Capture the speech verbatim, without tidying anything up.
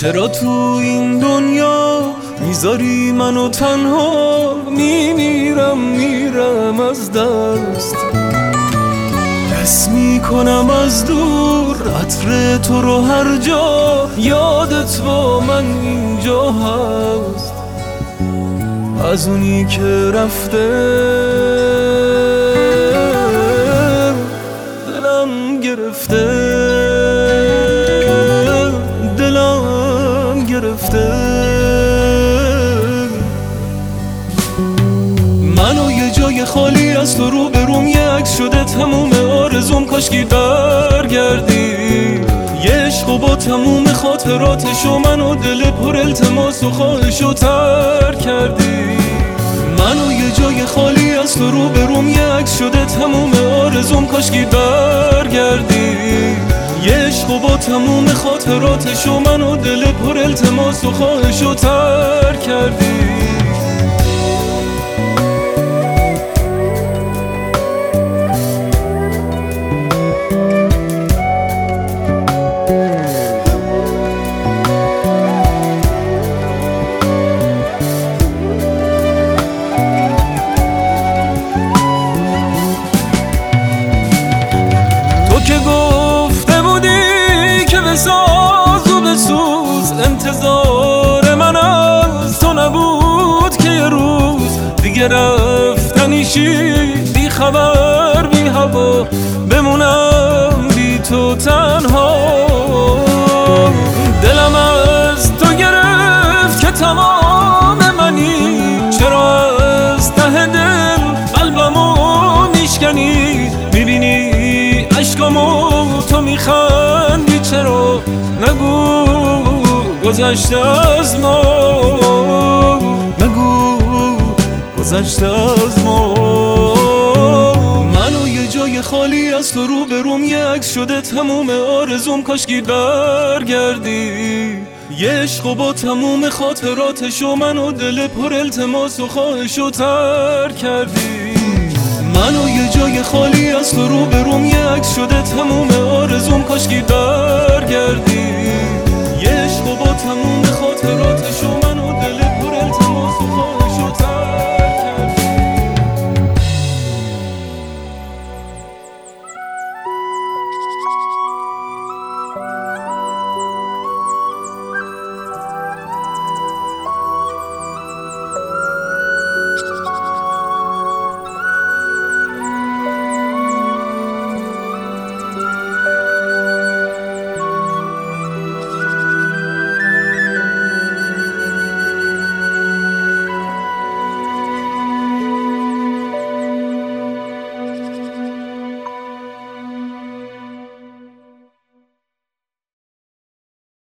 چرا تو این دنیا میذاری منو تنها؟ میمیرم میرم از دست، حس میکنم از دور عطر تو رو هر جا، یادت با من اینجا هست، از اونی که رفته دلم گرفته، دلم گرفته. منو یه جای خالی از تو رو بروم، یه عکس شده تموم آرزوم، کاشکی برگردی. یه عشق و با تموم خاطراتشو منو دل پر التماس و خواهشو تر کردی. منو یه جای خالی از تو رو بروم، یه عکس شده تموم آرزوم، کاشکی برگردی. یه عشق و با تموم خاطراتشو منو دل پر التماس و خواهشو تر کردی. که گفته بودی که بساز و بسوز، انتظار من از تو نبود که یه روز دیگه رفتنیشی، بی خبر بی هوا بمونم بی تو تنها. دلم از تو گرفت که تمام منی، چرا از ته دل قلبمو میشکنی؟ میبینی عشقامو تو میخندی، چرا نگو گذشته از ما، نگو گذشته از ما. منو یه جای خالی از تو رو بروم، یه عکس شده تموم آرزوم، کاشکی برگردی. یه عشق و با تموم خاطراتشو منو دل پر التماس و خواهشو تر کردی. منو یه جای خالی از تو رو بروم، یه عکس شده تموم آرزوم، کاشکی برگردی.